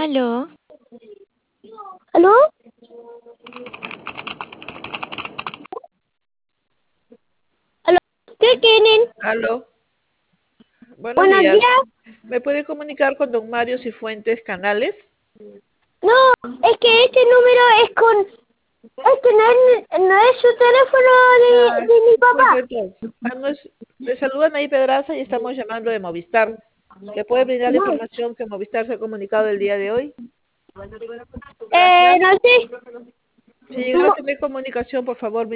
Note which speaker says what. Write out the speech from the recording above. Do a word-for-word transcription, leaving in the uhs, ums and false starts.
Speaker 1: Aló.
Speaker 2: ¿Aló? ¿Aló? ¿Qué quieren?
Speaker 3: Aló, buenos
Speaker 2: Buenos
Speaker 3: días.
Speaker 2: días.
Speaker 3: ¿Me puede comunicar con don Mario Cifuentes Canales?
Speaker 2: No, es que este número es con... Este no es, no es su teléfono de,
Speaker 3: Ah,
Speaker 2: de mi
Speaker 3: disculpe
Speaker 2: papá.
Speaker 3: entonces. Ah, no es- le saluda Nay Pedraza y estamos llamando de Movistar. ¿Le puede brindar la
Speaker 2: No.
Speaker 3: información que Movistar se ha comunicado el día de hoy?
Speaker 2: Eh,
Speaker 3: Gracias.
Speaker 2: no sé.
Speaker 3: Si llegara a
Speaker 2: Mo-
Speaker 3: tener comunicación, por favor,